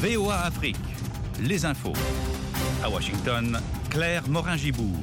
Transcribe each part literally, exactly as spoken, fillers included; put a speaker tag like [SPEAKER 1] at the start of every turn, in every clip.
[SPEAKER 1] V O A Afrique, les infos. À Washington, Claire Morin-Gibourg.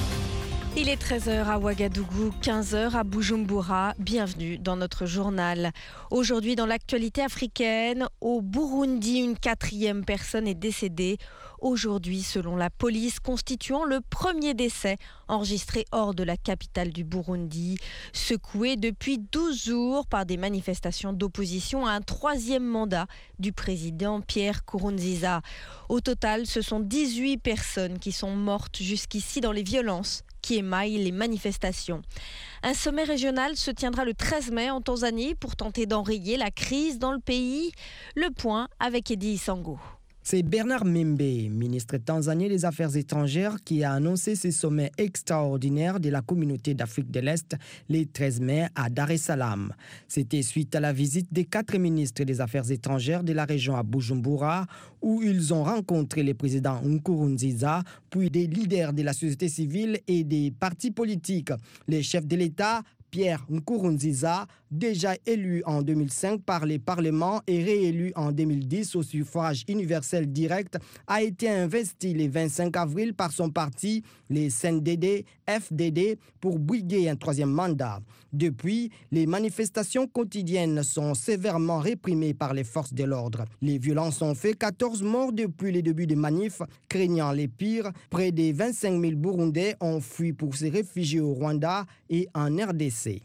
[SPEAKER 2] Il est treize heures à Ouagadougou, quinze heures à Bujumbura. Bienvenue dans notre journal. Aujourd'hui, dans l'actualité africaine, au Burundi, une quatrième personne est décédée. Aujourd'hui, selon la police, constituant le premier décès enregistré hors de la capitale du Burundi, secoué depuis douze jours par des manifestations d'opposition à un troisième mandat du président Pierre Nkurunziza. Au total, ce sont dix-huit personnes qui sont mortes jusqu'ici dans les violences qui émaillent les manifestations. Un sommet régional se tiendra le treize mai en Tanzanie pour tenter d'enrayer la crise dans le pays. Le point avec Eddie Isango.
[SPEAKER 3] C'est Bernard Membe, ministre tanzanien des Affaires étrangères, qui a annoncé ce sommet extraordinaire de la communauté d'Afrique de l'Est le treize mai à Dar es Salaam. C'était suite à la visite des quatre ministres des Affaires étrangères de la région à Bujumbura, où ils ont rencontré le président Nkurunziza, puis des leaders de la société civile et des partis politiques. Les chefs de l'État, Pierre Nkurunziza, déjà élu en deux mille cinq par les parlements et réélu en deux mille dix au suffrage universel direct, a été investi le vingt-cinq avril par son parti, les C N D D F D D, pour briguer un troisième mandat. Depuis, les manifestations quotidiennes sont sévèrement réprimées par les forces de l'ordre. Les violences ont fait quatorze morts depuis le début des manifs. Craignant les pires, près de vingt-cinq mille Burundais ont fui pour se réfugier au Rwanda et en R D C.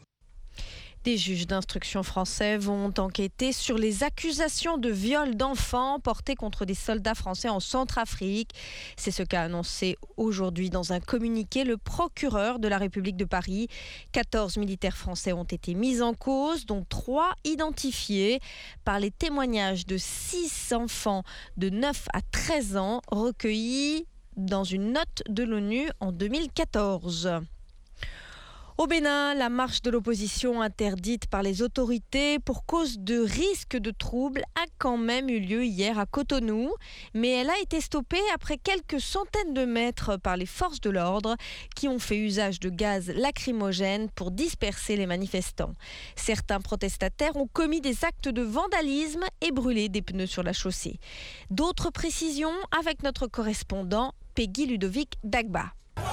[SPEAKER 2] Des juges d'instruction français vont enquêter sur les accusations de viol d'enfants portées contre des soldats français en Centrafrique. C'est ce qu'a annoncé aujourd'hui dans un communiqué le procureur de la République de Paris. quatorze militaires français ont été mis en cause, dont trois identifiés par les témoignages de six enfants de neuf à treize ans recueillis dans une note de l'ONU en deux mille quatorze. Au Bénin, la marche de l'opposition interdite par les autorités pour cause de risque de troubles a quand même eu lieu hier à Cotonou, mais elle a été stoppée après quelques centaines de mètres par les forces de l'ordre qui ont fait usage de gaz lacrymogène pour disperser les manifestants. Certains protestataires ont commis des actes de vandalisme et brûlé des pneus sur la chaussée. D'autres précisions avec notre correspondant Peggy Ludovic Dagba.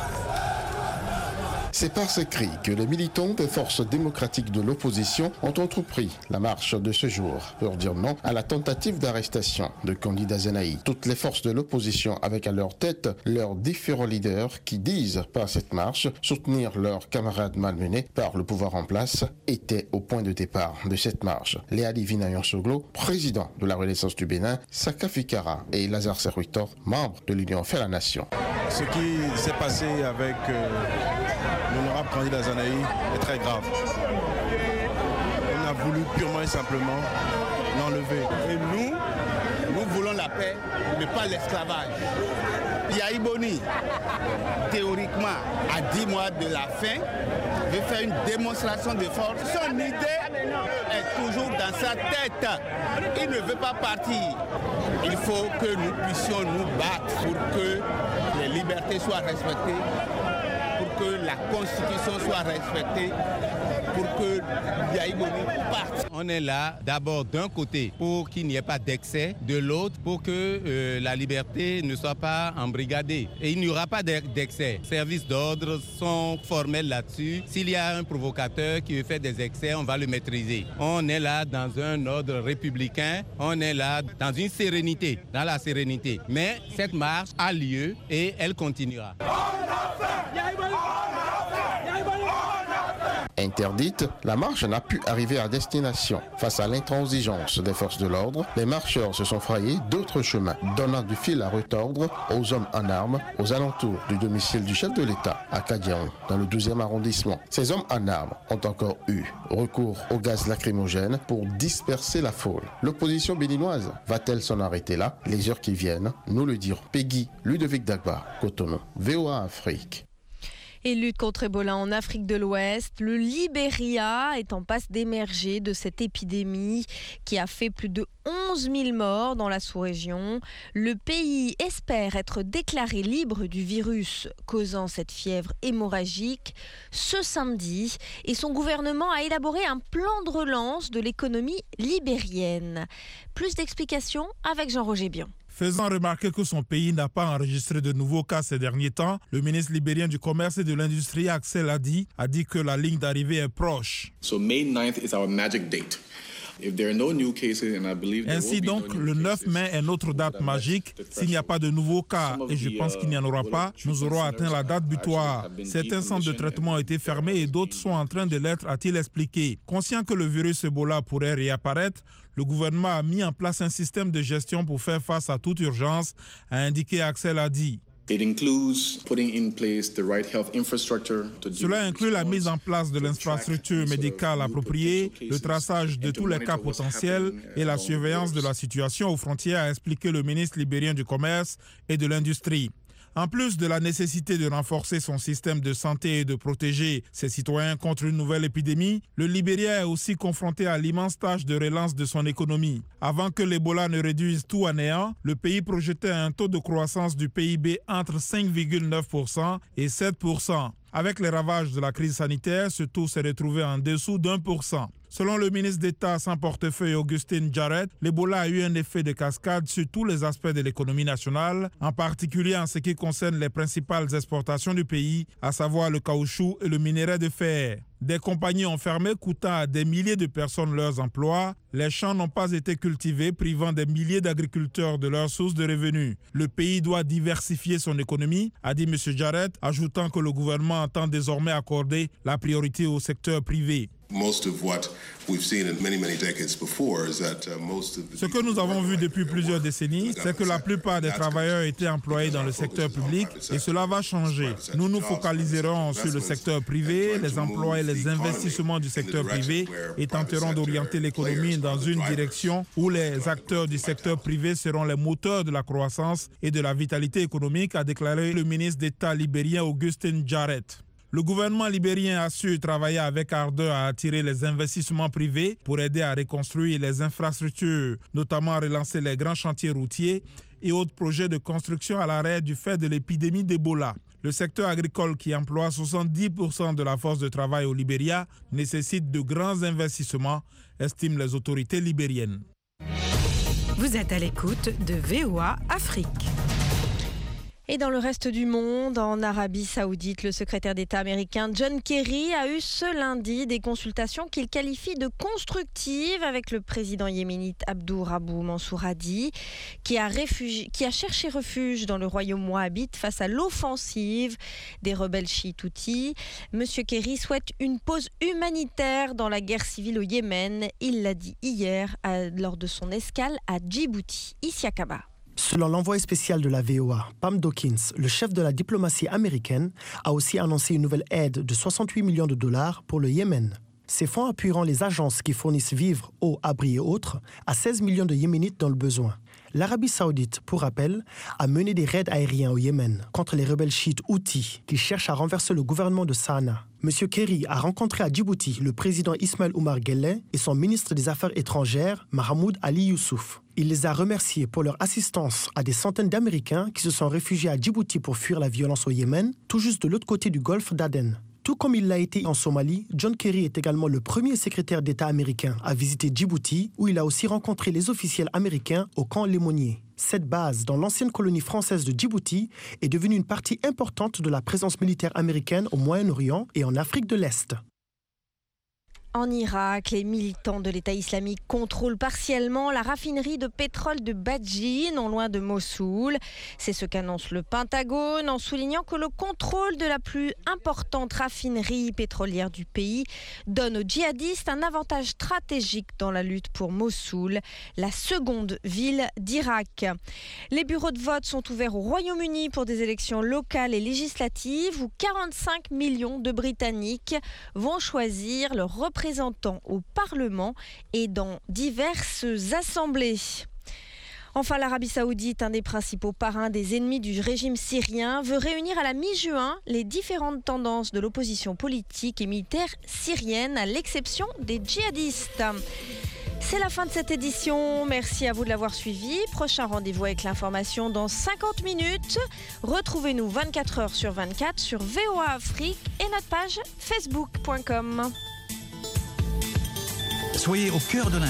[SPEAKER 4] C'est par ces cris que les militants des forces démocratiques de l'opposition ont entrepris la marche de ce jour pour dire non à la tentative d'arrestation de Candida Zenaï. Toutes les forces de l'opposition avec à leur tête leurs différents leaders qui disent par cette marche soutenir leurs camarades malmenés par le pouvoir en place étaient au point de départ de cette marche. Léa Livina Yansoglo, président de la Renaissance du Bénin, Saka Fikara et Lazare Serwitor, membres de l'Union Fait la Nation.
[SPEAKER 5] Ce qui s'est passé avec euh, l'honorable Candida Zenaï est très grave. On a voulu purement et simplement l'enlever.
[SPEAKER 6] Et nous, nous voulons la paix, mais pas l'esclavage. Yahi Boni, théoriquement, à dix mois de la fin, veut faire une démonstration de force. Son idée est toujours dans sa tête. Il ne veut pas partir. Il faut que nous puissions nous battre pour que les libertés soient respectées, pour que la Constitution soit respectée, pour que Yahi Boni parte.
[SPEAKER 7] On est là d'abord d'un côté pour qu'il n'y ait pas d'excès, de l'autre pour que euh, la liberté ne soit pas embrigadée. Et il n'y aura pas d'excès. Les services d'ordre sont formels là-dessus. S'il y a un provocateur qui fait des excès, on va le maîtriser. On est là dans un ordre républicain, on est là dans une sérénité, dans la sérénité. Mais cette marche a lieu et elle continuera.
[SPEAKER 4] Interdite, la marche n'a pu arriver à destination. Face à l'intransigeance des forces de l'ordre, les marcheurs se sont frayés d'autres chemins, donnant du fil à retordre aux hommes en armes aux alentours du domicile du chef de l'État à Kadiaon, dans le douzième arrondissement. Ces hommes en armes ont encore eu recours au gaz lacrymogène pour disperser la foule. L'opposition béninoise va-t-elle s'en arrêter là? Les heures qui viennent nous le diront. Peggy Ludovic Dagba, Cotonou, V O A Afrique.
[SPEAKER 2] Et lutte contre Ebola en Afrique de l'Ouest, le Libéria est en passe d'émerger de cette épidémie qui a fait plus de onze mille morts dans la sous-région. Le pays espère être déclaré libre du virus causant cette fièvre hémorragique ce samedi et son gouvernement a élaboré un plan de relance de l'économie libérienne. Plus d'explications avec Jean-Roger Bion.
[SPEAKER 8] Faisant remarquer que son pays n'a pas enregistré de nouveaux cas ces derniers temps, le ministre libérien du Commerce et de l'Industrie, Axel Adi, a dit que la ligne d'arrivée est proche.
[SPEAKER 9] So May ninth is our magic date. If there are no new cases, and I believe there
[SPEAKER 8] Ainsi
[SPEAKER 9] will be
[SPEAKER 8] donc,
[SPEAKER 9] no new
[SPEAKER 8] le neuf mai est notre date magique. S'il n'y a pas de nouveaux cas, et je pense qu'il n'y en aura pas, nous aurons atteint la date butoir. Certains centres de traitement ont été fermés et d'autres sont en train de l'être, a-t-il expliqué. Conscient que le virus Ebola pourrait réapparaître, le gouvernement a mis en place un système de gestion pour faire face à toute urgence, a indiqué Axel Adi. Cela inclut la mise en place de l'infrastructure médicale appropriée, le traçage de tous les cas potentiels et la surveillance de la situation aux frontières, a expliqué le ministre libérien du Commerce et de l'Industrie. En plus de la nécessité de renforcer son système de santé et de protéger ses citoyens contre une nouvelle épidémie, le Libéria est aussi confronté à l'immense tâche de relance de son économie. Avant que l'Ebola ne réduise tout à néant, le pays projetait un taux de croissance du P I B entre cinq virgule neuf pour cent et sept pour cent. Avec les ravages de la crise sanitaire, ce taux s'est retrouvé en dessous d'un pour cent. Selon le ministre d'État sans portefeuille Augustin Jarrett, l'Ebola a eu un effet de cascade sur tous les aspects de l'économie nationale, en particulier en ce qui concerne les principales exportations du pays, à savoir le caoutchouc et le minerai de fer. Des compagnies ont fermé, coûtant à des milliers de personnes leurs emplois. Les champs n'ont pas été cultivés, privant des milliers d'agriculteurs de leurs sources de revenus. Le pays doit diversifier son économie, a dit M. Jarrett, ajoutant que le gouvernement entend désormais accorder la priorité au secteur privé. Ce que nous avons vu depuis plusieurs décennies, c'est que la plupart des travailleurs étaient employés dans le secteur public et cela va changer. Nous nous focaliserons sur le secteur privé, les emplois et les investissements du secteur privé et tenterons d'orienter l'économie dans une direction où les acteurs du secteur privé seront les moteurs de la croissance et de la vitalité économique, a déclaré le ministre d'État libérien Augustin Jarrett. Le gouvernement libérien a su travailler avec ardeur à attirer les investissements privés pour aider à reconstruire les infrastructures, notamment à relancer les grands chantiers routiers et autres projets de construction à l'arrêt du fait de l'épidémie d'Ebola. Le secteur agricole, qui emploie soixante-dix pour cent de la force de travail au Libéria, nécessite de grands investissements, estiment les autorités libériennes.
[SPEAKER 10] Vous êtes à l'écoute de V O A Afrique.
[SPEAKER 2] Et dans le reste du monde, en Arabie Saoudite, le secrétaire d'État américain John Kerry a eu ce lundi des consultations qu'il qualifie de constructives avec le président yéménite Abdurrabou Mansour Hadi, qui a, réfugi- qui a cherché refuge dans le royaume wahhabite face à l'offensive des rebelles chiites houthis. Monsieur Kerry souhaite une pause humanitaire dans la guerre civile au Yémen. Il l'a dit hier à, lors de son escale à Djibouti. Isiakaba.
[SPEAKER 11] Selon l'envoyé spécial de la V O A, Pam Dawkins, le chef de la diplomatie américaine, a aussi annoncé une nouvelle aide de soixante-huit millions de dollars pour le Yémen. Ces fonds appuieront les agences qui fournissent vivres, eau, abri et autres à seize millions de Yéménites dans le besoin. L'Arabie Saoudite, pour rappel, a mené des raids aériens au Yémen contre les rebelles chiites houthis qui cherchent à renverser le gouvernement de Sanaa. M. Kerry a rencontré à Djibouti le président Ismaël Oumar Guelleh et son ministre des Affaires étrangères, Mahmoud Ali Youssouf. Il les a remerciés pour leur assistance à des centaines d'Américains qui se sont réfugiés à Djibouti pour fuir la violence au Yémen, tout juste de l'autre côté du golfe d'Aden. Tout comme il l'a été en Somalie, John Kerry est également le premier secrétaire d'État américain à visiter Djibouti, où il a aussi rencontré les officiels américains au camp Lémonier. Cette base, dans l'ancienne colonie française de Djibouti, est devenue une partie importante de la présence militaire américaine au Moyen-Orient et en Afrique de l'Est.
[SPEAKER 2] En Irak, les militants de l'État islamique contrôlent partiellement la raffinerie de pétrole de Badji, non loin de Mossoul. C'est ce qu'annonce le Pentagone en soulignant que le contrôle de la plus importante raffinerie pétrolière du pays donne aux djihadistes un avantage stratégique dans la lutte pour Mossoul, la seconde ville d'Irak. Les bureaux de vote sont ouverts au Royaume-Uni pour des élections locales et législatives où quarante-cinq millions de Britanniques vont choisir leur représentant au Parlement et dans diverses assemblées. Enfin, l'Arabie Saoudite, un des principaux parrains des ennemis du régime syrien, veut réunir à la mi-juin les différentes tendances de l'opposition politique et militaire syrienne, à l'exception des djihadistes. C'est la fin de cette édition. Merci à vous de l'avoir suivi. Prochain rendez-vous avec l'information dans cinquante minutes. Retrouvez-nous vingt-quatre heures sur vingt-quatre sur V O A Afrique et notre page facebook point com.
[SPEAKER 1] Soyez au cœur de